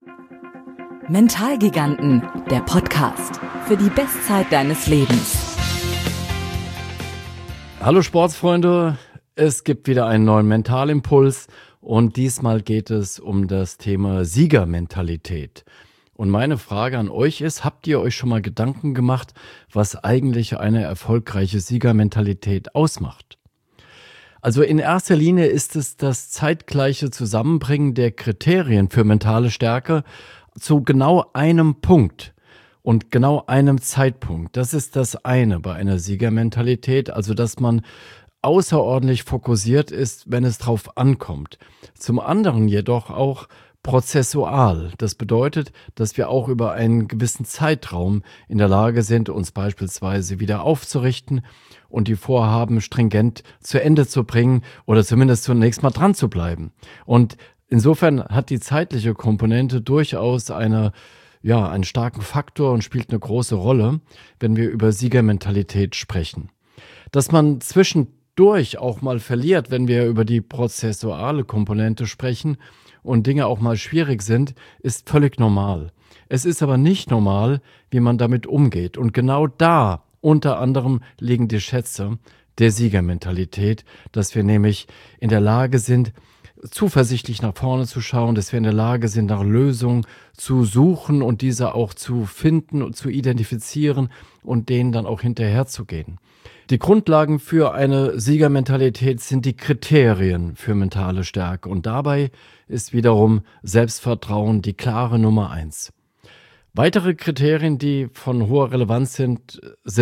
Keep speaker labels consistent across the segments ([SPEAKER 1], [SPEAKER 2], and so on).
[SPEAKER 1] Mentalgiganten, der Podcast für die Bestzeit deines Lebens.
[SPEAKER 2] Hallo Sportsfreunde, es gibt wieder einen neuen Mentalimpuls und diesmal geht es um das Thema Siegermentalität. Und meine Frage an euch ist, habt ihr euch schon mal Gedanken gemacht, was eigentlich eine erfolgreiche Siegermentalität ausmacht? Also in erster Linie ist es das zeitgleiche Zusammenbringen der Kriterien für mentale Stärke zu genau einem Punkt und genau einem Zeitpunkt. Das ist das eine bei einer Siegermentalität, also dass man außerordentlich fokussiert ist, wenn es drauf ankommt. Zum anderen jedoch auch prozessual. Das bedeutet, dass wir auch über einen gewissen Zeitraum in der Lage sind, uns beispielsweise wieder aufzurichten und die Vorhaben stringent zu Ende zu bringen oder zumindest zunächst mal dran zu bleiben. Und insofern hat die zeitliche Komponente durchaus einen starken Faktor und spielt eine große Rolle, wenn wir über Siegermentalität sprechen. Dass man zwischendurch auch mal verliert, wenn wir über die prozessuale Komponente sprechen und Dinge auch mal schwierig sind, ist völlig normal. Es ist aber nicht normal, wie man damit umgeht. Und genau da unter anderem liegen die Schätze der Siegermentalität, dass wir nämlich in der Lage sind, zuversichtlich nach vorne zu schauen, dass wir in der Lage sind, nach Lösungen zu suchen und diese auch zu finden und zu identifizieren und denen dann auch hinterherzugehen. Die Grundlagen für eine Siegermentalität sind die Kriterien für mentale Stärke und dabei ist wiederum Selbstvertrauen die klare Nummer 1. Weitere Kriterien, die von hoher Relevanz sind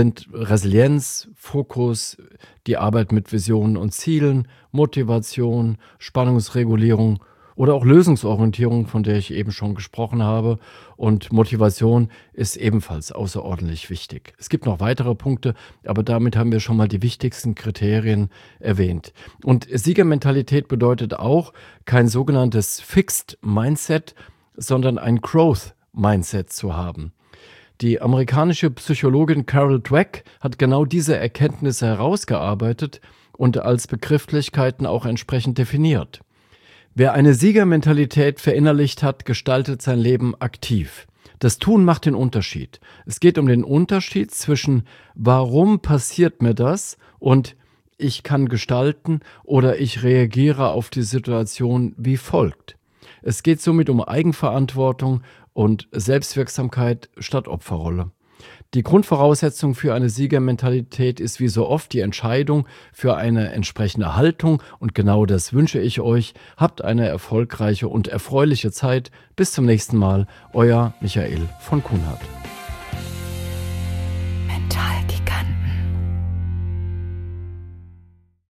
[SPEAKER 2] Resilienz, Fokus, die Arbeit mit Visionen und Zielen, Motivation, Spannungsregulierung oder auch Lösungsorientierung, von der ich eben schon gesprochen habe. Und Motivation ist ebenfalls außerordentlich wichtig. Es gibt noch weitere Punkte, aber damit haben wir schon mal die wichtigsten Kriterien erwähnt. Und Siegermentalität bedeutet auch kein sogenanntes Fixed Mindset, sondern ein Growth Mindset zu haben. Die amerikanische Psychologin Carol Dweck hat genau diese Erkenntnisse herausgearbeitet und als Begrifflichkeiten auch entsprechend definiert. Wer eine Siegermentalität verinnerlicht hat, gestaltet sein Leben aktiv. Das Tun macht den Unterschied. Es geht um den Unterschied zwischen warum passiert mir das und ich kann gestalten oder ich reagiere auf die Situation wie folgt. Es geht somit um Eigenverantwortung und Selbstwirksamkeit statt Opferrolle. Die Grundvoraussetzung für eine Siegermentalität ist wie so oft die Entscheidung für eine entsprechende Haltung und genau das wünsche ich euch. Habt eine erfolgreiche und erfreuliche Zeit. Bis zum nächsten Mal, euer Michael von Kunhardt.